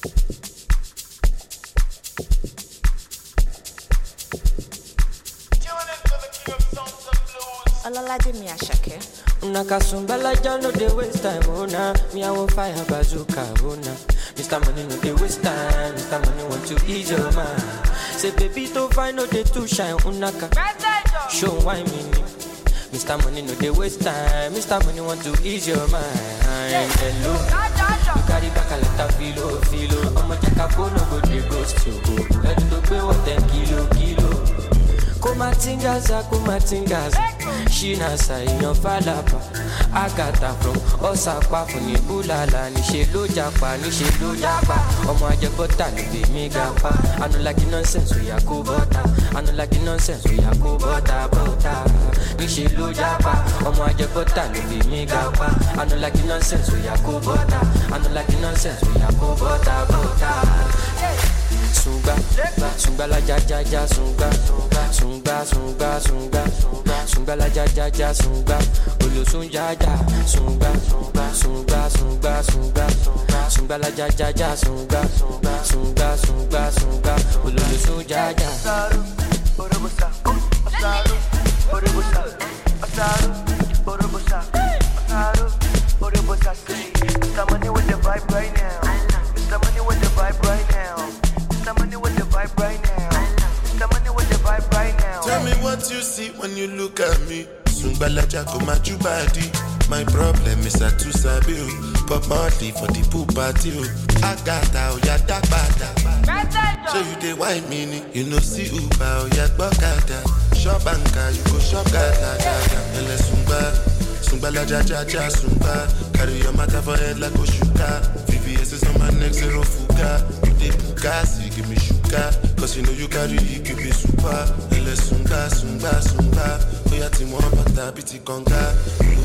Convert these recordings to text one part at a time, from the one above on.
Olalaje mi ashake. Unakasumbala no dey waste time, oh nah. Me I want fire bazooka, oh nah. Mr. Money no dey waste time, Mr. Money want to ease your mind. Say baby to find no dey too shine, unaka. Show why me. Mr. Money no dey waste time, Mr. Money want to ease your mind. Hello, you carry back a lot of filo. I'ma check a phone, no go dey ghost you. Ready to pay what 10 kilo. Kumatingaza Shina sayan falapa Agata from Osapa Funi bulala Nishe lo japa Omo ajebota ni be mi gapa I no like the nonsense we yakubota bota Nishe lo japa Omo ajebota ni be mi gapa I no like the nonsense we yakubota bota Sunga la ja sunga la ja sunga olo sunga la ja sunga olo sunga Mr. Money with the vibe right now. Mr. Money with the vibe right now. Mr. Money with the vibe right now. Mr. Money with the vibe right now. Tell me what you see when you look at me. Sungbalaja go machu body. My problem is I too sabi o. Pop Marley for the pool party o. Agata o ya dagbada. So you dey wine me, you know see Uber o ya gbokada. Shop banker, you go shop gada. Ele Sungbalaja sungba. Carry your matter for head like Oshuka. VVS is on my neck, zero fuga. You dey buka, see give me sugar. Cause you know you carry, you give me super. Ele sunga. Oya ti mo bata biti konga.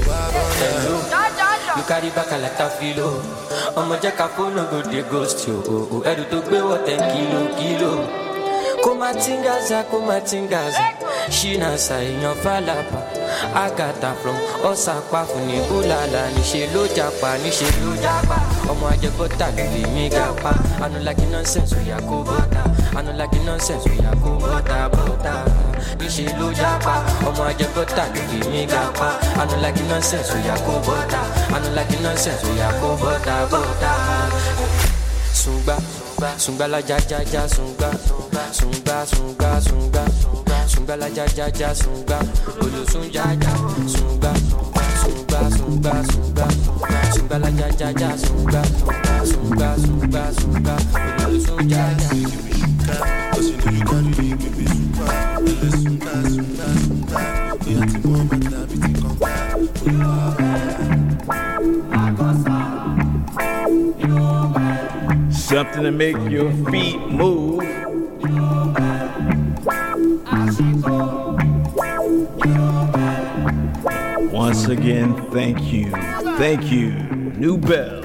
You carry back a lot of filo. I'ma check a phone, no go dey ghost you. Edu to gbe what 10 kilo. Kumatingaza Shina sayan falapa Agata from Osapa Funi bulala Nishe lo japa Omo ajebota ni be mi gapa I no like the nonsense we yakubota bota Nishe lo japa Omo ajebota ni be mi gapa I no like the nonsense we yakubota bota Sunga la ja sunga la ja sunga olo sunga la ja sunga olo sunga cause you know you carry me give me super ele sunga oya ti mo mata biti konga something to make your feet move. Once again, thank you, New Bell.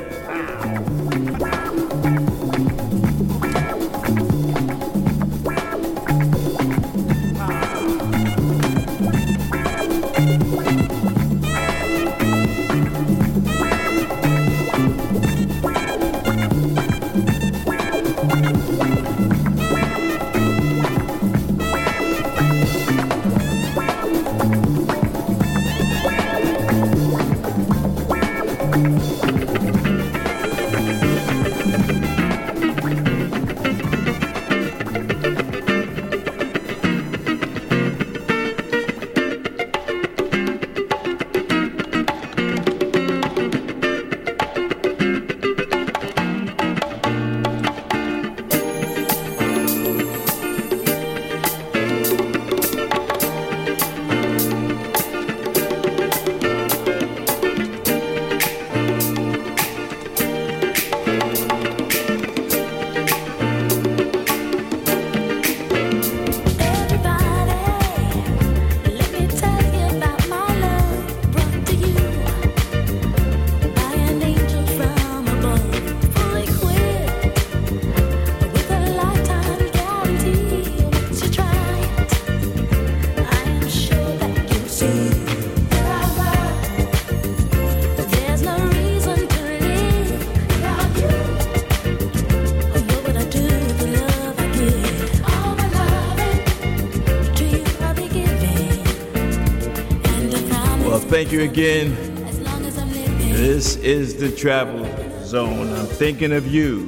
thank you again. This is the Travel Zone. I'm thinking of you.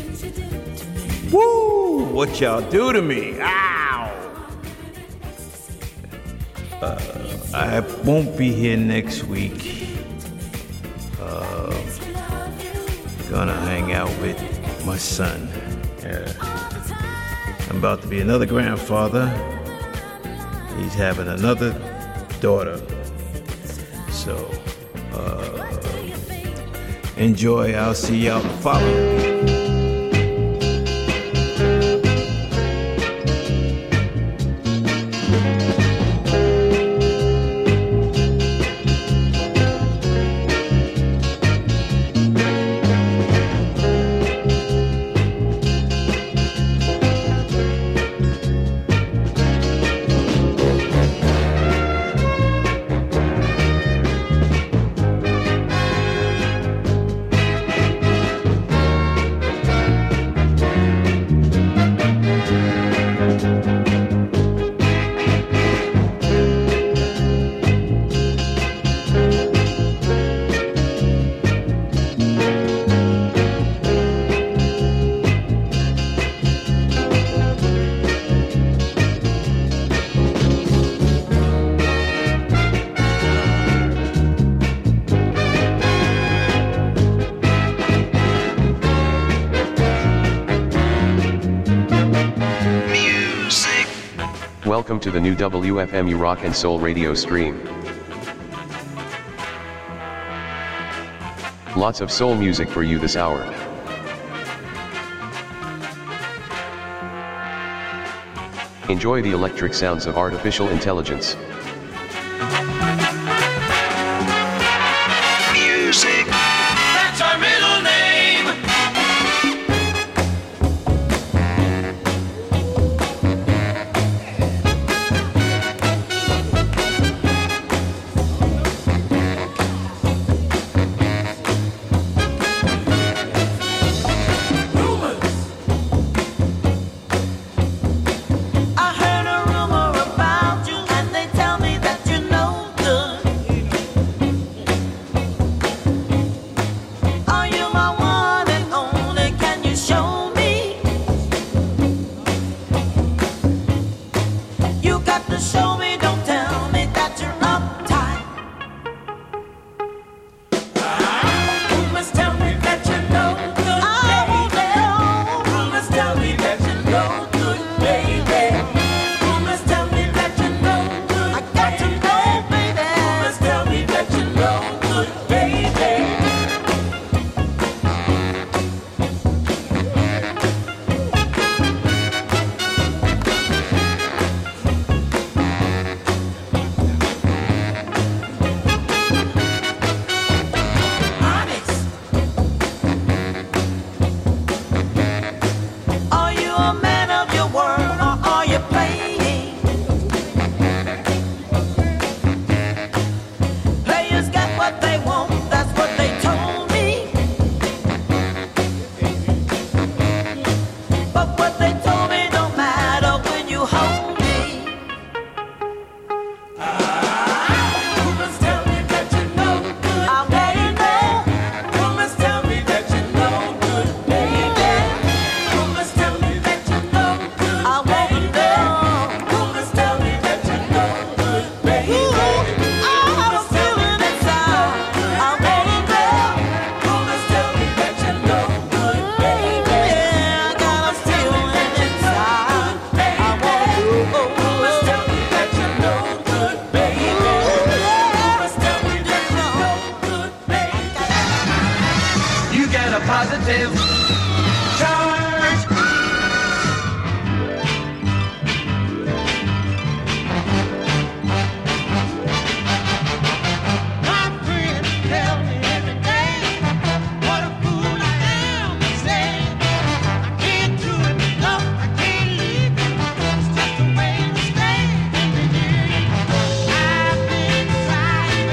Woo! What y'all do to me? Ow! I won't be here next week. Gonna hang out with my son. I'm about to be another grandfather. He's having another daughter. So, enjoy. I'll see y'all following. Welcome to the new WFMU Rock and Soul radio stream. Lots of soul music for you this hour. Enjoy the electric sounds of artificial intelligence. Music. That's our middle name.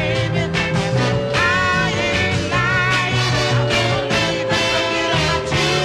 Too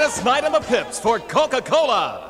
Gladys Knight and the Pips for Coca-Cola.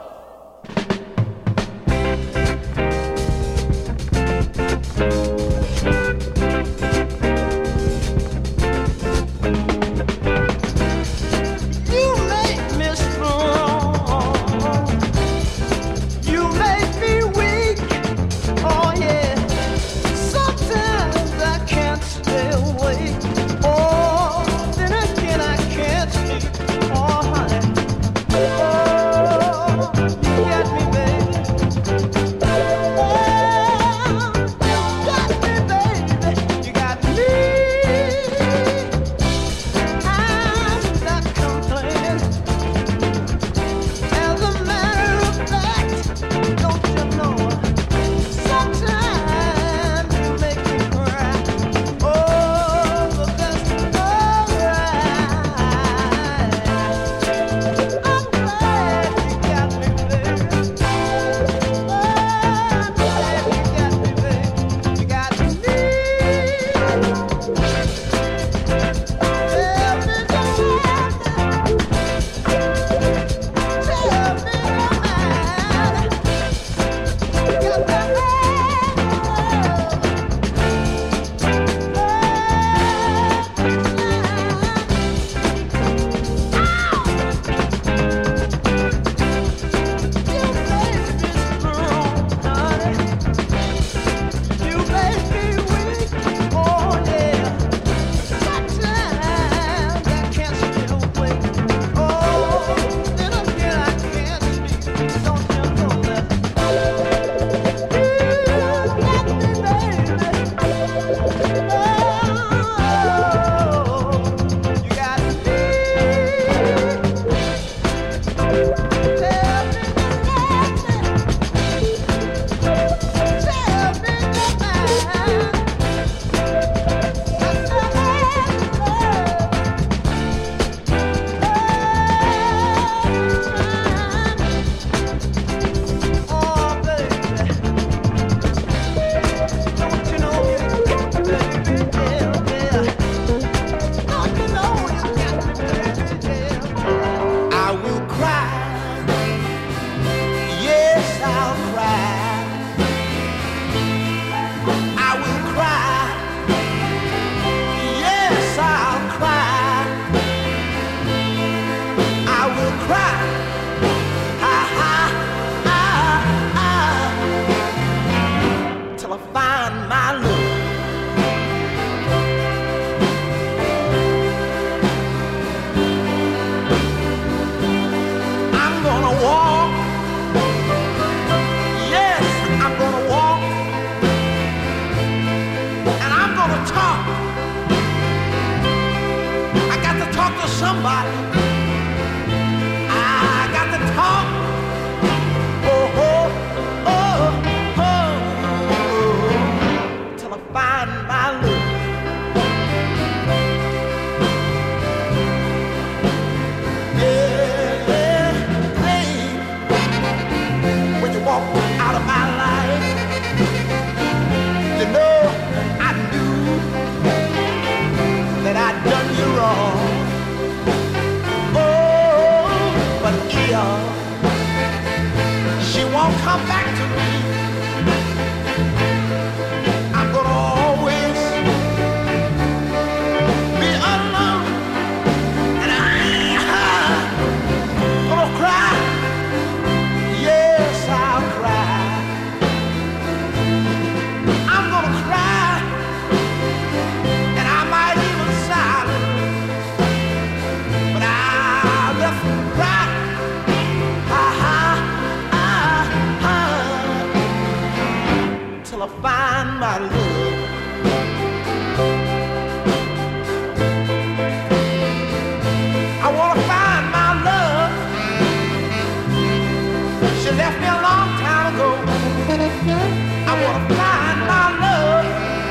Somebody, I got to talk. Oh, oh, oh, oh, till I find my love. Yeah, yeah, hey, when you walk out of my life, you know I knew that I'd done you wrong. She won't come back to me. I'm gonna always be alone, and I'm gonna cry. Yes, I'll cry. I'm gonna cry, and I might even silence, but I'll just cry. Till I find my love. I wanna find my love. She left me a long time ago. I wanna find my love.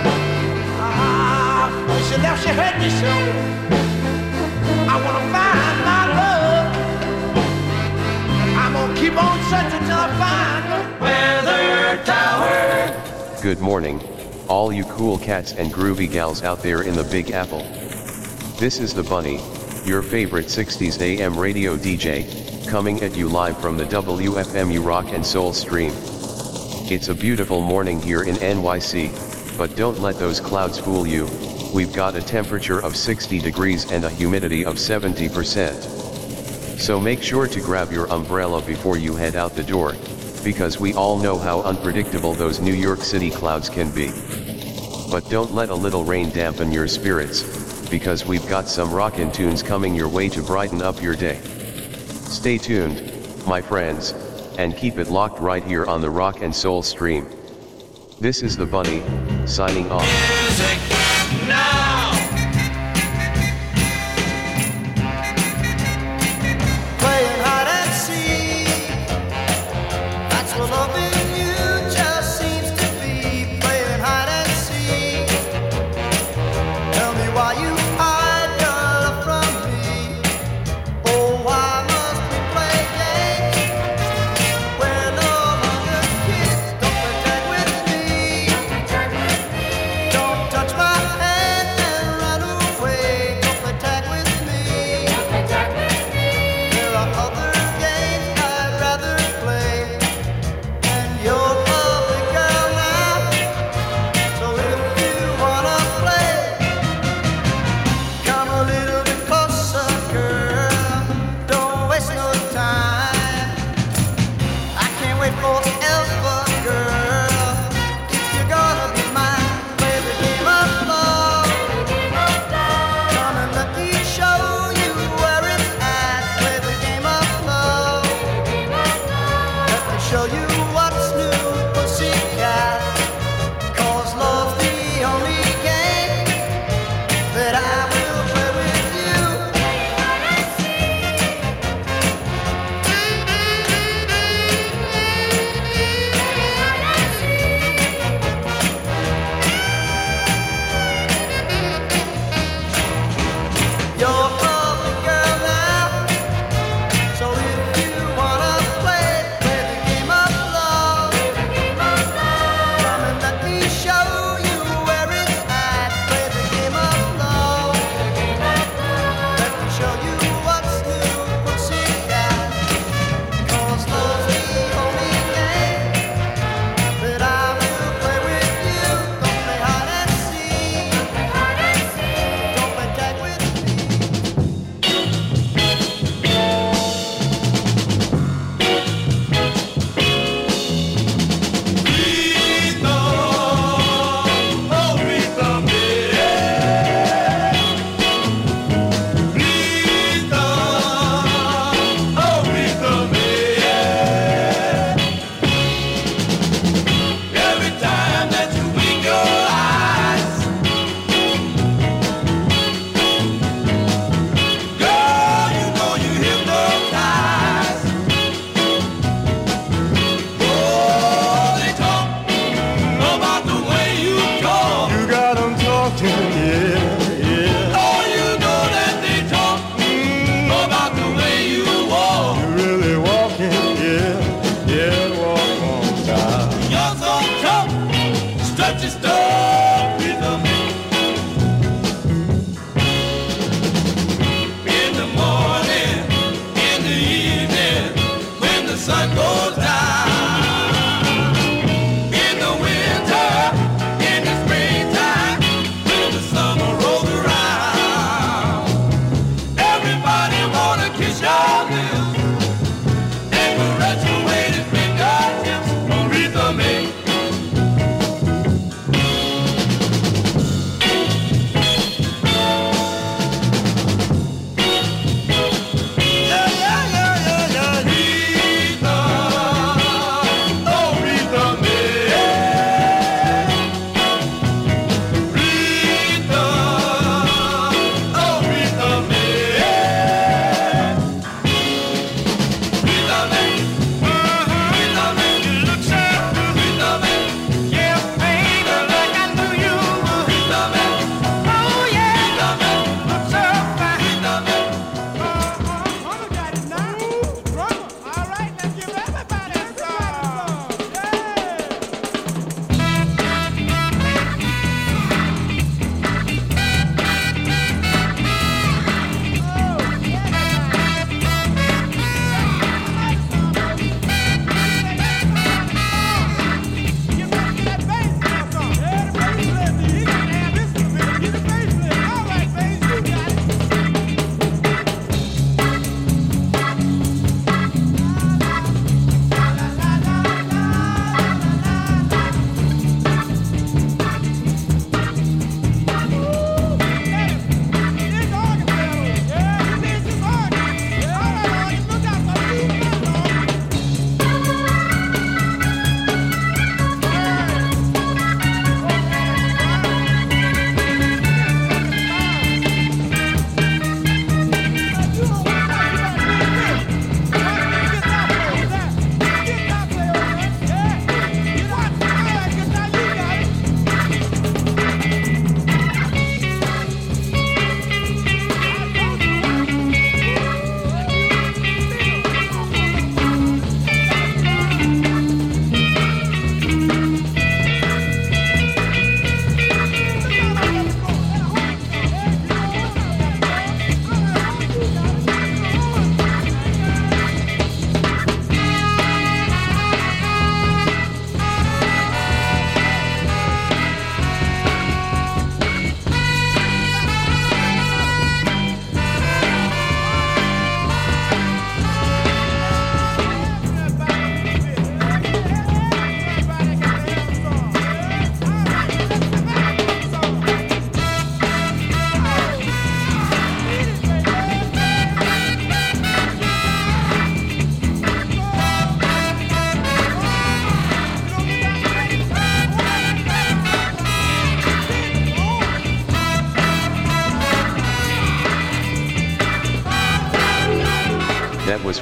When she left, she hurt me so. I wanna find my love. I'm gonna keep on searching till I find the Weather Tower. Good morning, all you cool cats and groovy gals out there in the Big Apple. This is the Bunny, your favorite 60s AM radio DJ, coming at you live from the WFMU Rock and Soul stream. It's a beautiful morning here in NYC, but don't let those clouds fool you. We've got a temperature of 60 degrees and a humidity of 70%. So make sure to grab your umbrella before you head out the door, because we all know how unpredictable those New York City clouds can be. But don't let a little rain dampen your spirits, because we've got some rockin' tunes coming your way to brighten up your day. Stay tuned, my friends, and keep it locked right here on the Rock and Soul stream. This is the Bunny, signing off. Music now! Playing hide and seek, that's what loving you just seems to be. Playing hide and seek, tell me why you hide your love from me. Oh, why must we play games? We're no longer kids. Don't pretend with me. Don't touch my hand and run away. Don't pretend with me. There are other games I'd rather play, and you're lovely girl now. So if you wanna play, come a little bit closer, girl. Don't waste no time. I can't wait forever, girl. If you're gonna be mine, play the game of love. Come and let me show you where it's at. Play the game of love. Let me show you what's new, pussycat. 'Cause love's the only game that I will play with you. You're a lovely girl now. So if you wanna play the game of love. Come and let me show you where it's at. Play the game of love. Let me show you what's new, pussycat. 'Cause love's the only game that I will play with you. Don't play hide and seek. Don't play tag with me. Every time that you wink your eyes, girl, you know you hypnotize. Oh, they talk about the way you talk. You got 'em talking, yeah. Oh, you know that they talk about the way you walk. You really walking, yeah, walk on time. You're so tough, stretch your stuff with them. In the morning, in the evening, when the sun goes down. In the winter, in the springtime, when the summer rolls around. Everybody wanna kiss your lips and caress your weighted fingertips. Aretha May.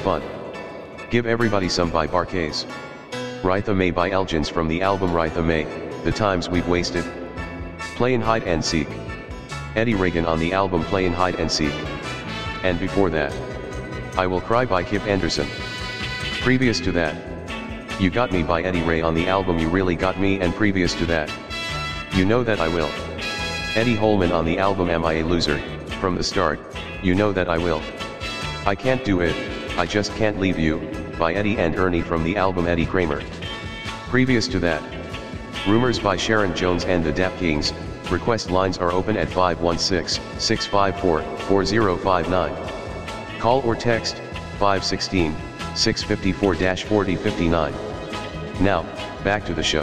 fun. Give everybody some by Barkays. Rytha May by Elgins from the album Rytha May, The Times We've Wasted. Playin' Hide and Seek. Eddie Reagan on the album Playin' Hide and Seek. And before that, I Will Cry by Kip Anderson. Previous to that, You Got Me by Eddie Ray on the album You Really Got Me, and previous to that, You Know That I Will. Eddie Holman on the album Am I a Loser? From the Start, You Know That I Will. I Can't Do It, I Just Can't Leave You, by Eddie and Ernie from the album Eddie Kramer. Previous to that, Rumors by Sharon Jones and the Dap Kings. Request lines are open at 516-654-4059. Call or text 516-654-4059. Now, back to the show.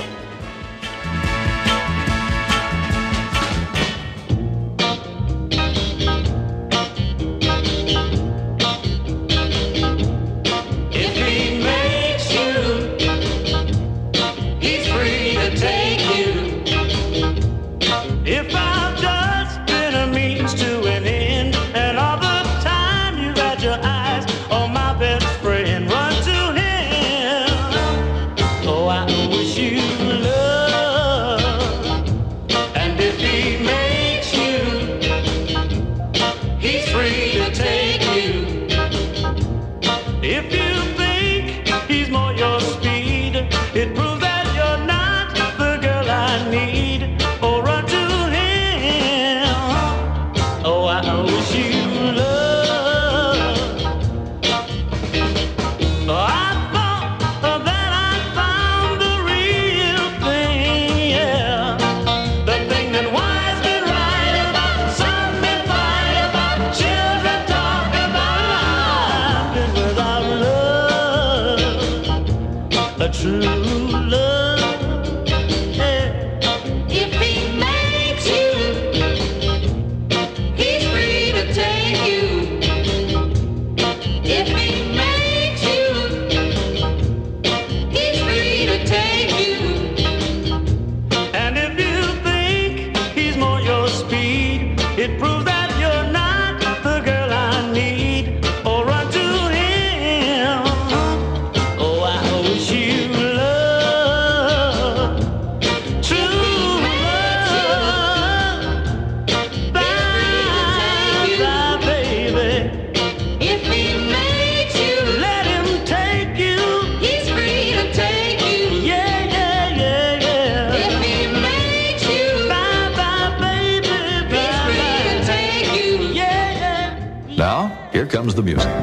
Here comes the music.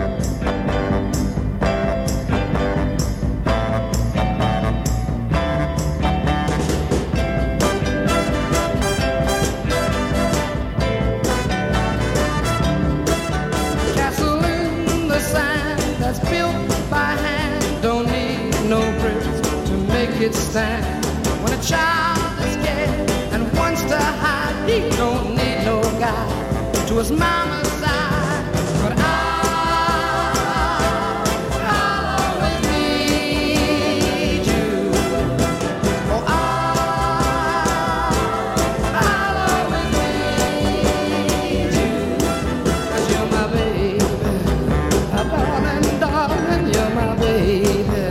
Castle in the sand that's built by hand, don't need no bricks to make it stand. When a child is scared and wants to hide, he don't need no guide to his mama's side. But I'll always need you. Oh, I'll always need you. 'Cause you're my baby, darling, you're my baby.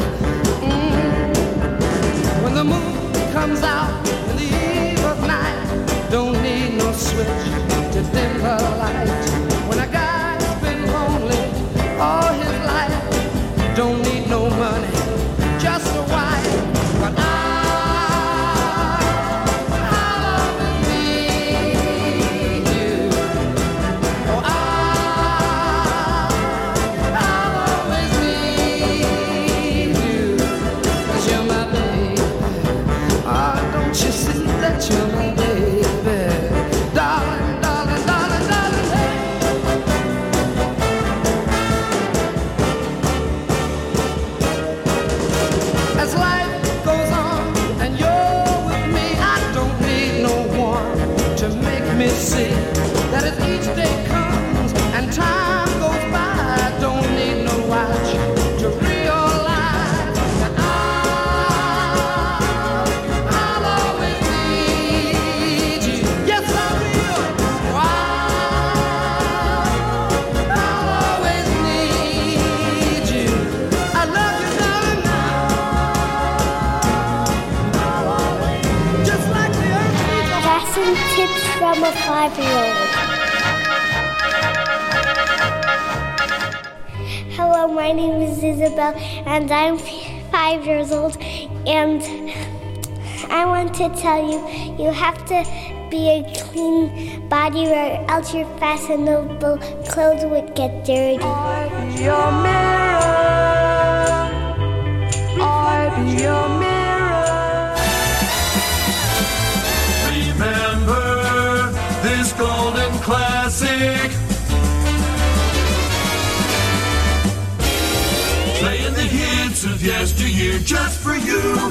When the moon comes out in the eve of night, don't need no switch to dim the light. from a 5-year-old. Hello, my name is Isabel, and I'm 5 years old, and I want to tell you, you have to be a clean body or else your fashionable clothes would get dirty. I be your mirror. I be your mirror. Remember this golden classic. Playing the hits of yesteryear just for you.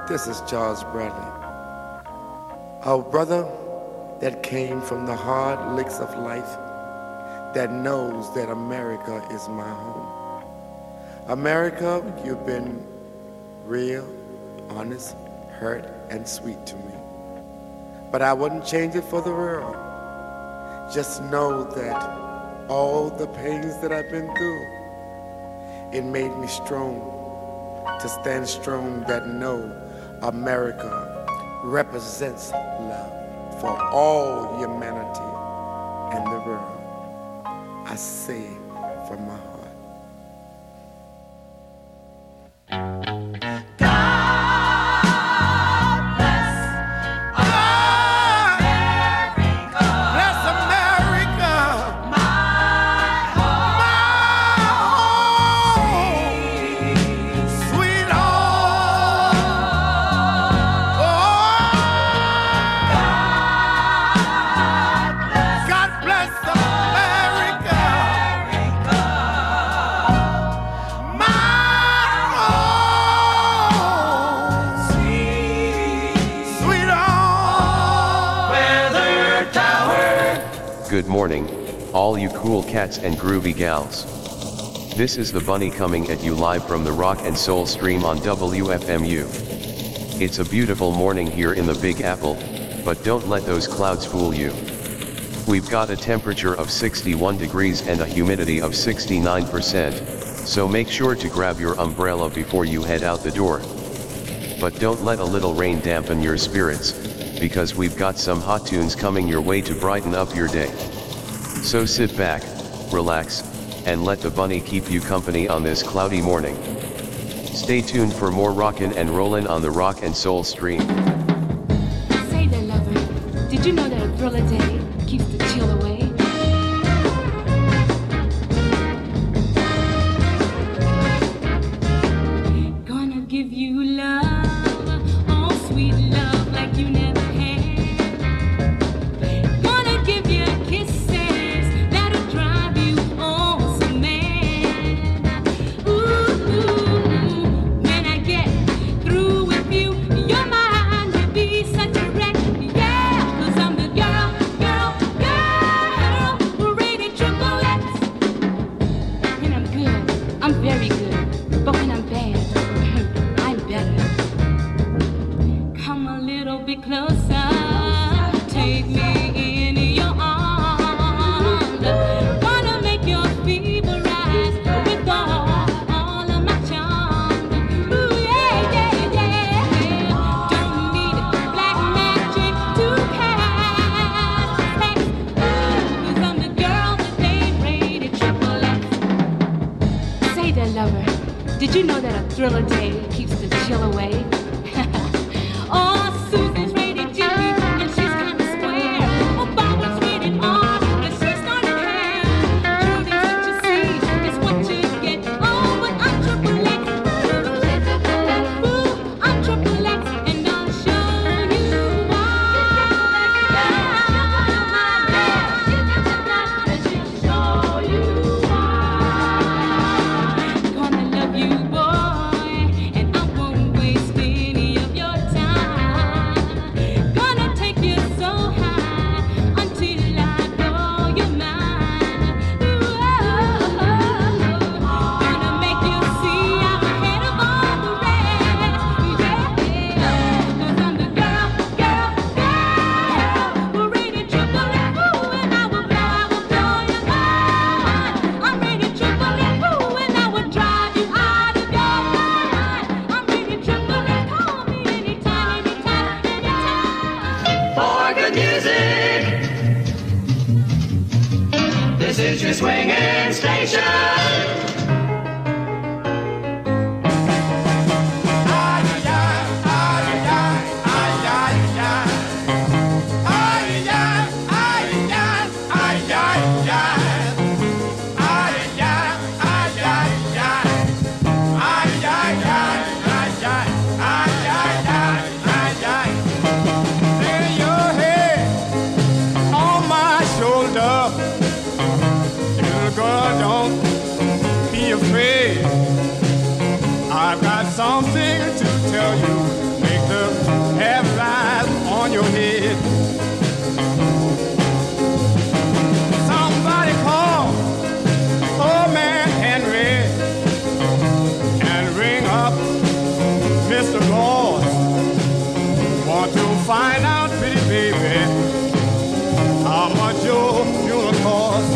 This is Charles Bradley, a brother that came from the hard licks of life, that knows that America is my home. America, you've been real, honest, hurt, and sweet to me. But I wouldn't change it for the world. Just know that all the pains that I've been through, it made me strong to stand strong, that no, America represents love for all humanity and the world. I say it from my heart. Good morning, all you cool cats and groovy gals. This is the Bunny coming at you live from the Rock and Soul Stream on WFMU. It's a beautiful morning here in the Big Apple, but don't let those clouds fool you. We've got a temperature of 61 degrees and a humidity of 69%, so make sure to grab your umbrella before you head out the door. But don't let a little rain dampen your spirits, because we've got some hot tunes coming your way to brighten up your day. So sit back, relax, and let the bunny keep you company on this cloudy morning. Stay tuned for more rockin' and rollin' on the Rock and Soul Stream. Say that, lover, did you know that a thriller day keeps the chill away? Gonna give you love, oh sweet love like you never. Did you know that a thriller day keeps the chill away? Oh, Susan's rated G, and she's kind of square. Oh, Barbara's rated R, and she's started hair. Judy's what you see, is what you get. Oh, but I'm triple X. Ooh, I'm triple X, and I'll show you is your swinging station. Girl, don't Mr. Lord, want to find out, pretty baby, how much your funeral costs.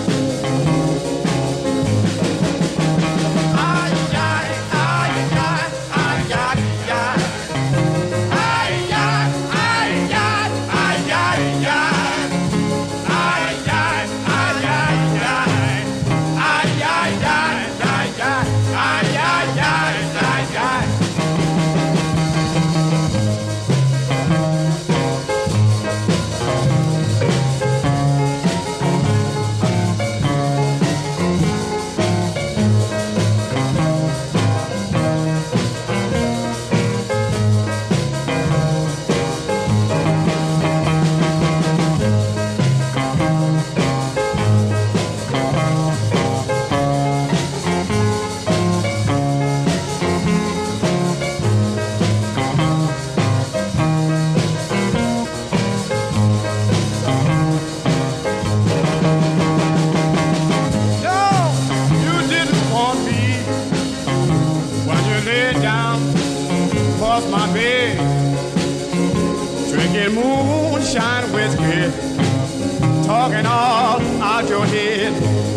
Moonshine whiskey, talking all out your head.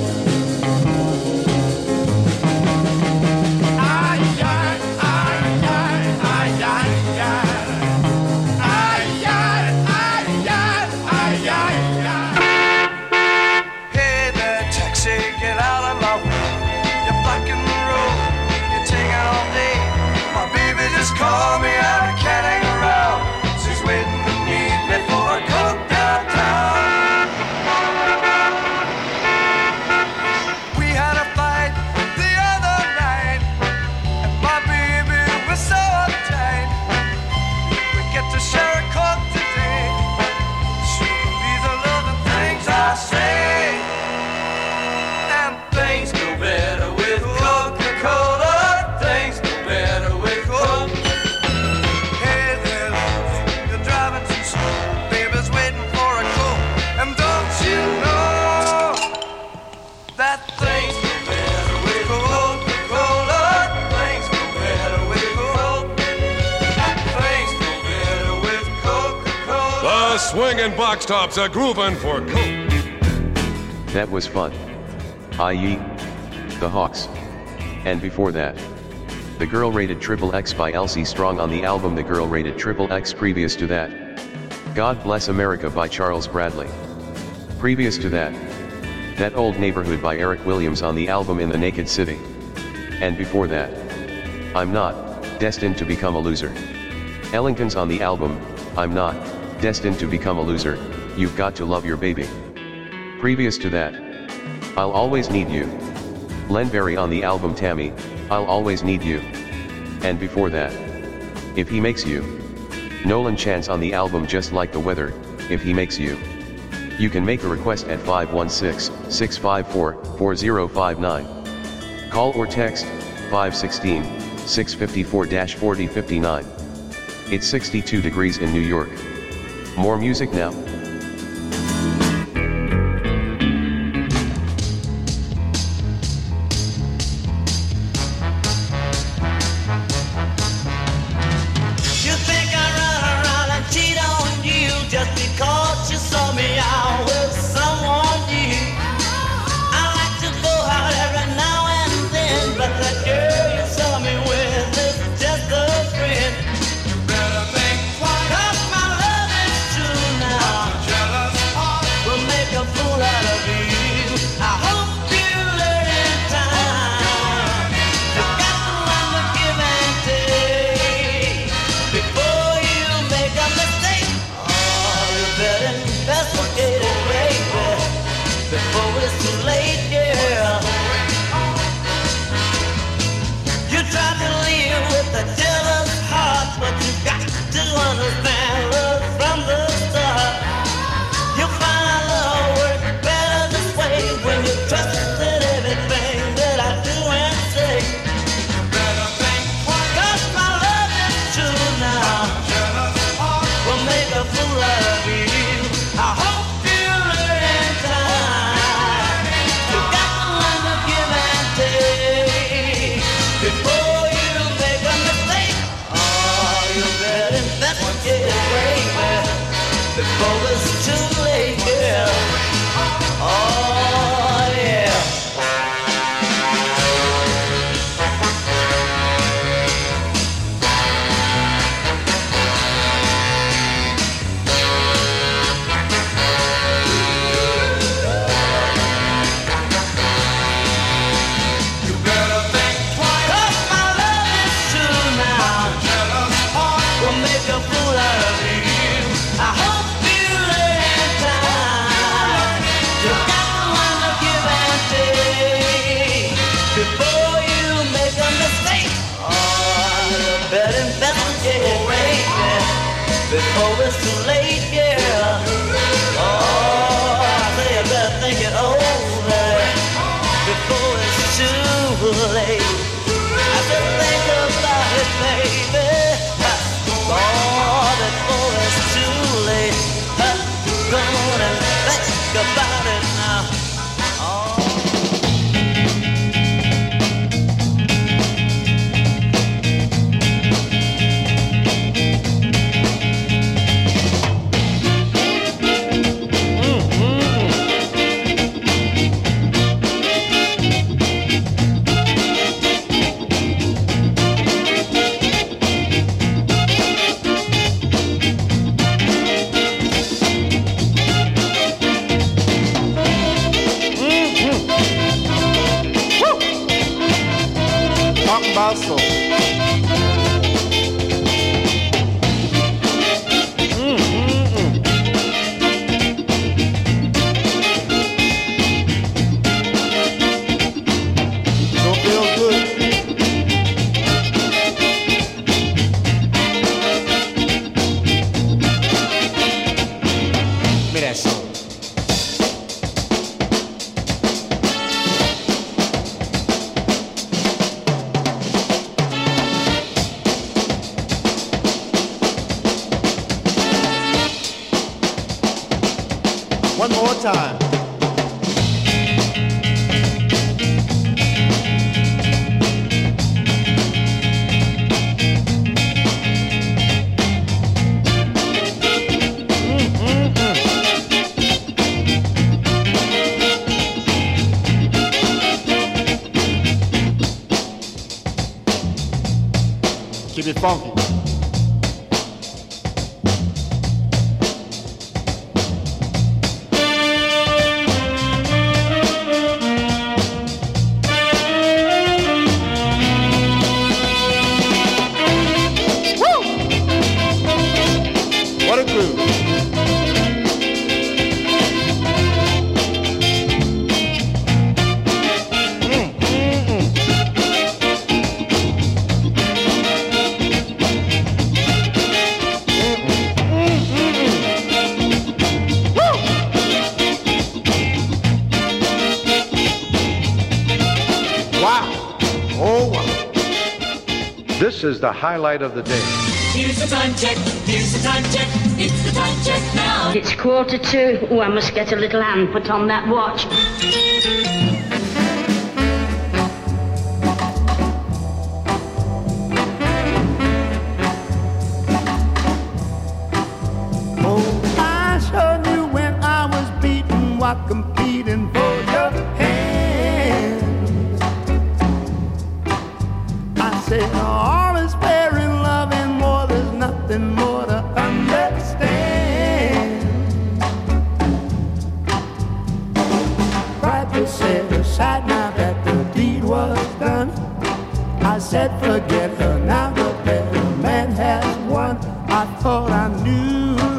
Hey there, taxi, get out of my way. You're blocking the road, you're taking all day. My baby just called me out, I can't hang around. She's waiting to meet me for a coke downtown. We had a fight the other night, and my baby was so uptight. We get to share a coke today. She believes I love the things I say, and things go better with Coca-Cola. Things go better with Coke. Hey there, you're driving too slow. Baby's waiting for a Coke, and don't you know that things go better with Coca-Cola? Things go better with Coke. Things go better with Coca-Cola. The swinging box tops are grooving for Coke. That was fun. I.e. The Hawks. And before that, The Girl Rated XXX by Elsie Strong on the album The Girl Rated XXX. Previous to that, God Bless America by Charles Bradley. Previous to that, That Old Neighborhood by Eric Williams on the album In the Naked City. And before that, I'm Not Destined to Become a Loser. Ellington's on the album I'm Not Destined to Become a Loser, You've Got to Love Your Baby. Previous to that, I'll Always Need You. Len Berry on the album Tammy, I'll Always Need You. And before that, If He Makes You. Nolan Chance on the album Just Like the Weather, If He Makes You. You can make a request at 516-654-4059. Call or text 516-654-4059. It's 62 degrees in New York. More music now. You think I run around and cheat on you just because you saw me out with someone new? I like to go out every now and then, but that girl you saw me with is just a friend. You better think twice, 'cause my love is true now. before it's too late, yeah. Oh, yeah. You better think twice. 'Cause my love is true now. A jealous heart will make a fool out of you. I hope you learn in time to count the give and take before you make a mistake. Oh, you better investigate before it's too late, yeah. Oh, I say you better think it over before it's too late. I said think about it, baby. Oh, before it's too late. Go on and think about it now. Basso. Don't feel good. Mira eso. One more time. Keep it funky. What a groove. Wow. Oh, wow. This is the highlight of the day. Here's the time check, here's the time check, it's the time check now. It's 1:45. Oh, I must get a little hand put on that watch. Oh, I sure knew when I was beaten what competing for your hand. I said all is fair in love and more, there's nothing more to understand. Pride was set aside now that the deed was done. I said forget her, now the better man has won. I thought I knew.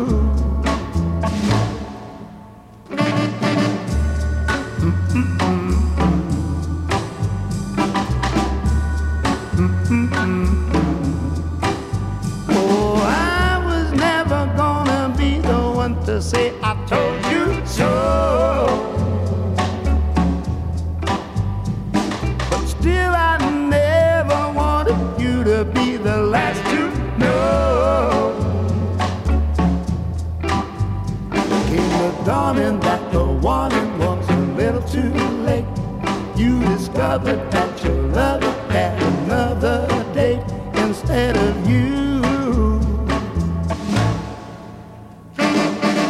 Oh, I was never gonna be the one to say I told you so. But still I never wanted you to be the last to know. Came the dawning that the warning was a little too late. You discovered that your lover had another date instead of you.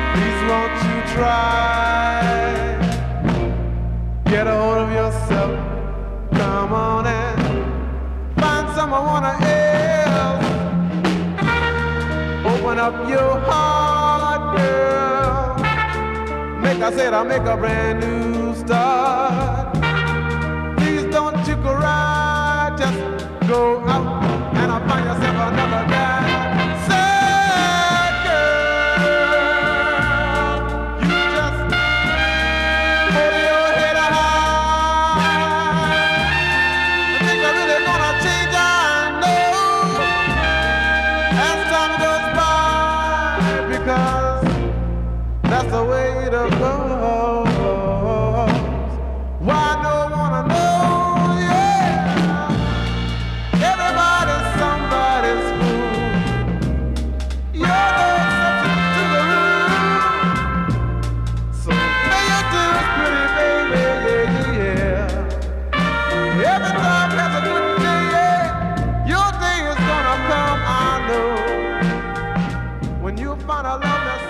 Please won't you try? Get a hold of yourself. Come on and find someone else. Open up your heart, girl. I'll make a brand new start. Please don't you cry, just go out and I'll find yourself another guy. Sad girl, you just hold your head high. I think I'm really gonna change, I know, as time goes by, because that's the way to go. Why no wanna know? Yeah, everybody's somebody's fool. You're no exception to the rule. So may you do it, pretty baby, yeah. Every time has a good day, yeah. Your day is gonna come, I know. When you find a love that's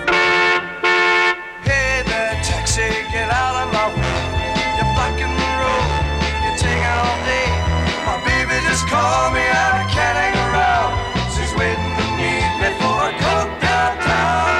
get out of my way. You're blocking the road. You're taking all day. My baby just called me and I can't hang around. She's waiting to meet me for a coke downtown.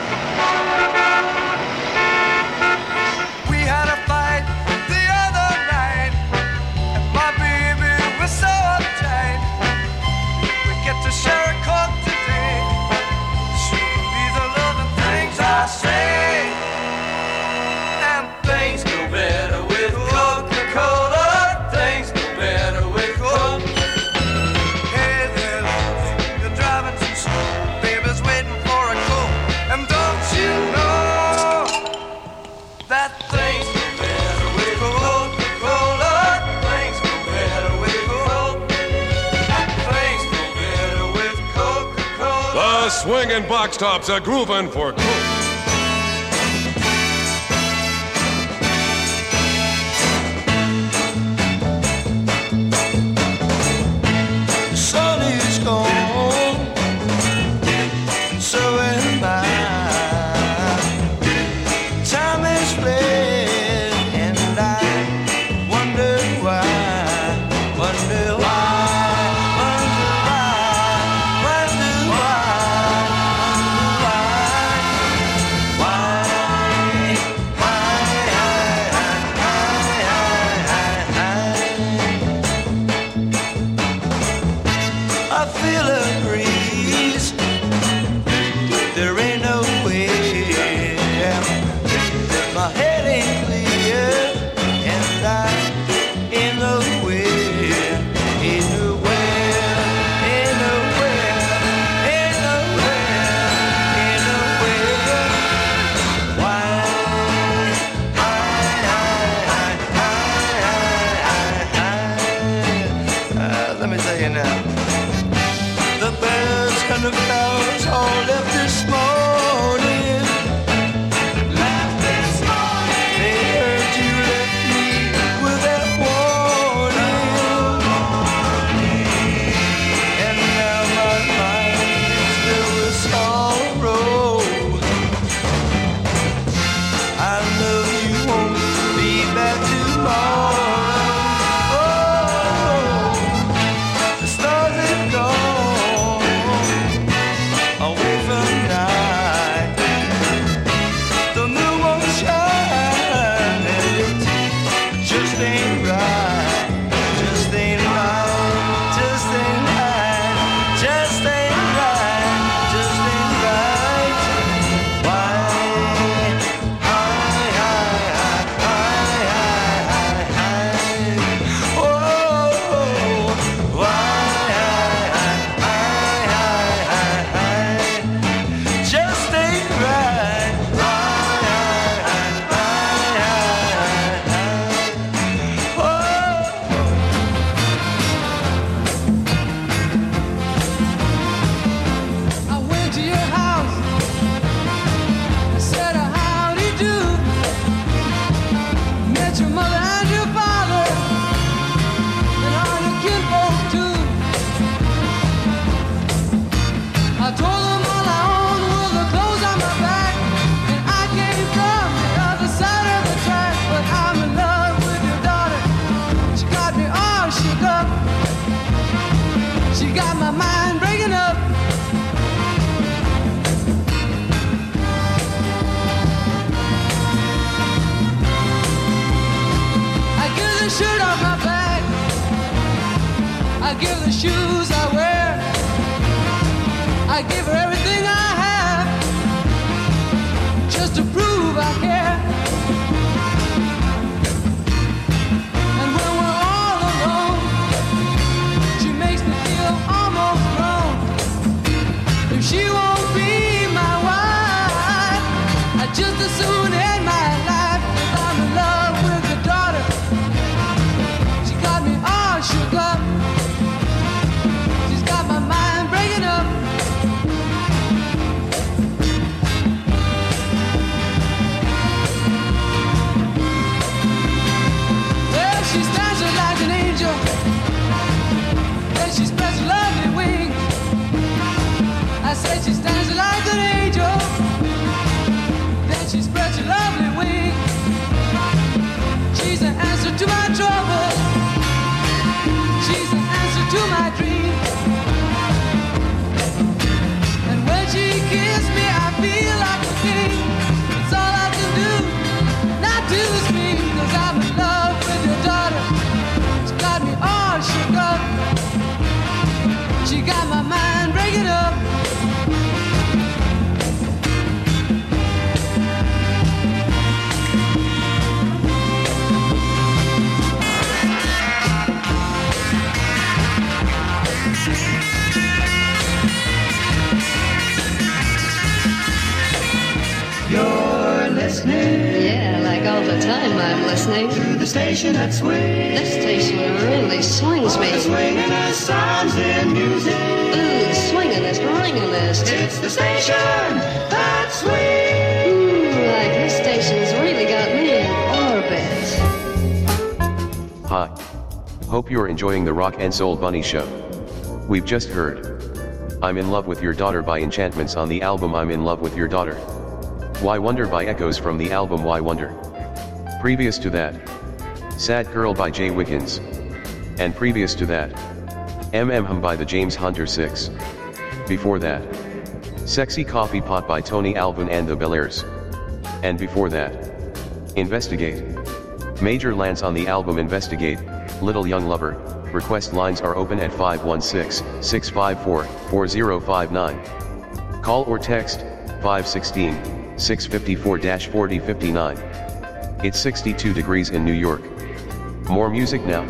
We had a fight the other night, and my baby was so uptight. We get to share a coke today. She believes I love the things I say. Things go better with Coca-Cola. Things go better with Coke. Hey there, you're driving too slow. Baby's waiting for a Coke. And don't you know that things go better with Coca-Cola? Things go better with Coke. Things go better with Coca-Cola. The swinging box tops are grooving for Coke. shirt off my back. I give her the shoes I wear. I give her everything I have, just to prove I care. And when we're all alone, she makes me feel almost grown. If she won't be my wife, I just as soon end my life. If I'm in love with your daughter, she got me all shook up. She's got my mind breaking up. Well, she stands there like an angel, then she spreads her lovely wings. I said she stands there like an angel, then she spreads her lovely wings. She's an answer to my trouble. She's an answer to my dream. And when she kisses me, I feel like a king. It's all I can do, not to scream, 'cause I'm in love with your daughter. She got me all shook up. She got my mind breaking up. You're listening. Yeah, like all the time I'm listening. To the station that swings. This station really swings me. The swingin'est sounds in music. Ooh, swingin'est, ringin'est. It's the station that swings. Ooh, like this station's really got me in orbit. Hi. Hope you're enjoying the Rock and Soul Bunny Show. We've just heard I'm in Love with Your Daughter by Enchantments on the album I'm in Love with Your Daughter. Why Wonder by Echoes from the album Why Wonder. Previous to that, Sad Girl by Jay Wiggins. And previous to that, Hum by the James Hunter 6. Before that, Sexy Coffee Pot by Tony Alvin and the Bel-Airs. And before that, Investigate. Major Lance on the album Investigate, Little Young Lover. Request lines are open at 516-654-4059. Call or text 516-654-4059. It's 62 degrees in New York. More music now.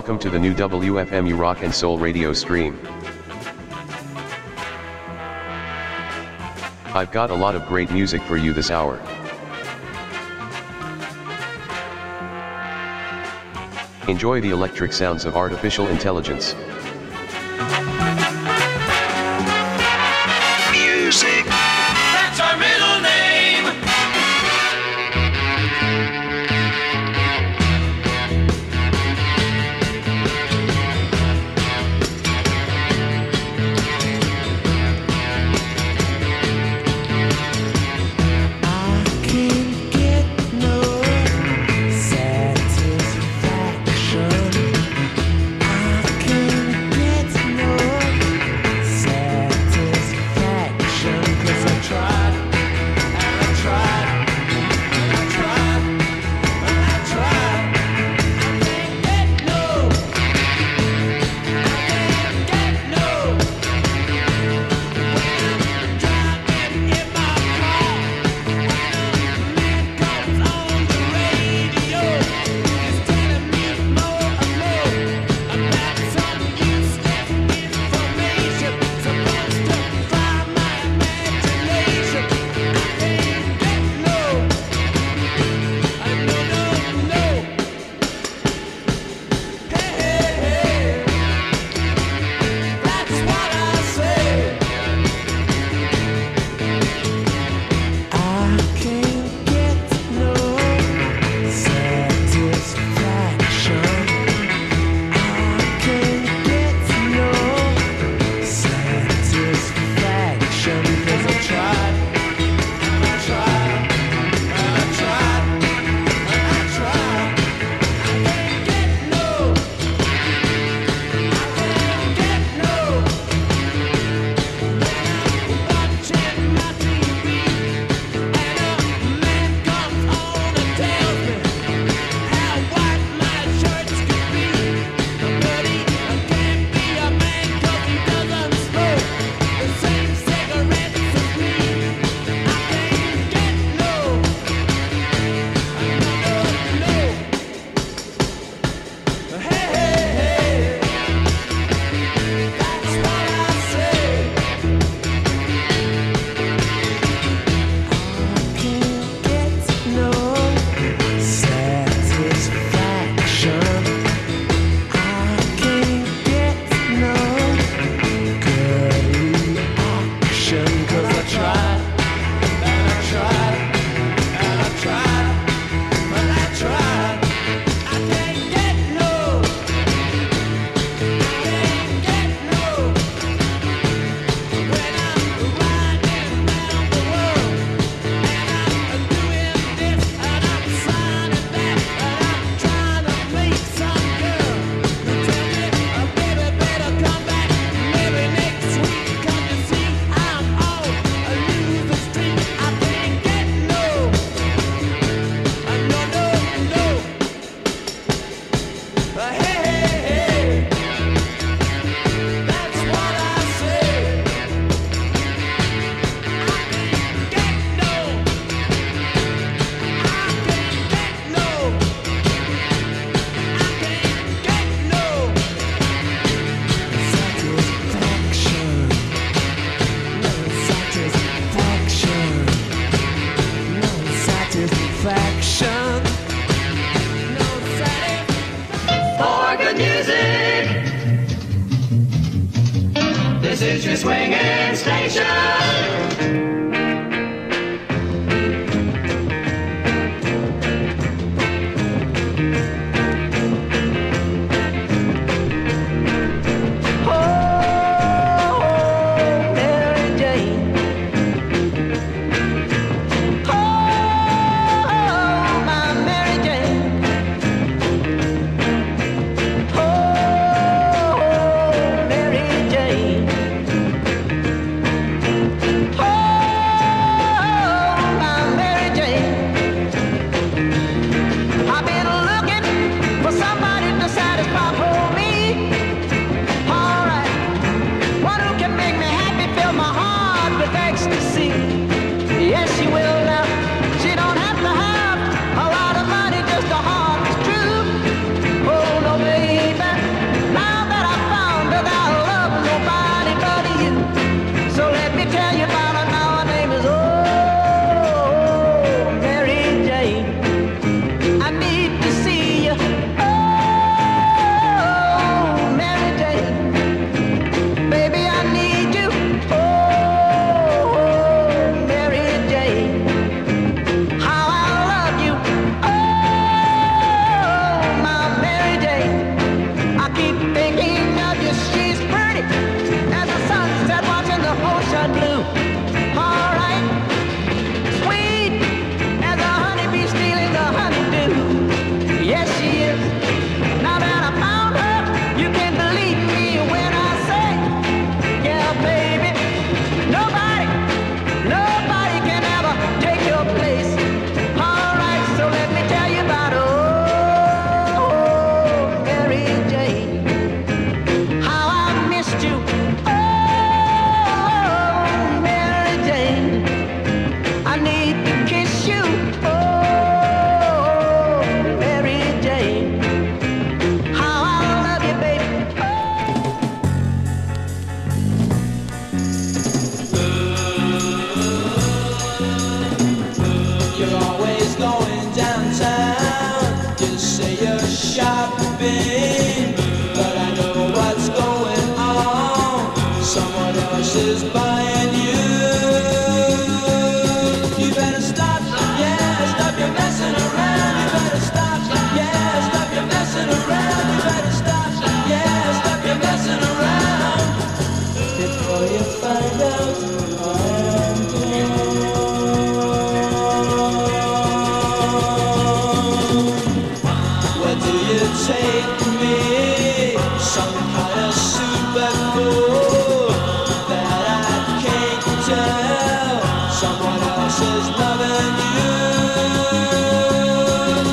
Welcome to the new WFMU Rock and Soul radio stream. I've got a lot of great music for you this hour. Enjoy the electric sounds of artificial intelligence.